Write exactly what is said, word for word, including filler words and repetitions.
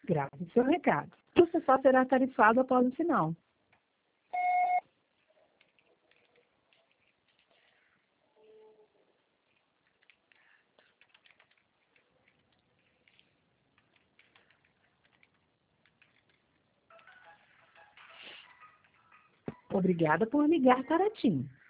Grave seu recado. Você só será tarifado após o sinal. Obrigada por ligar para a TIM.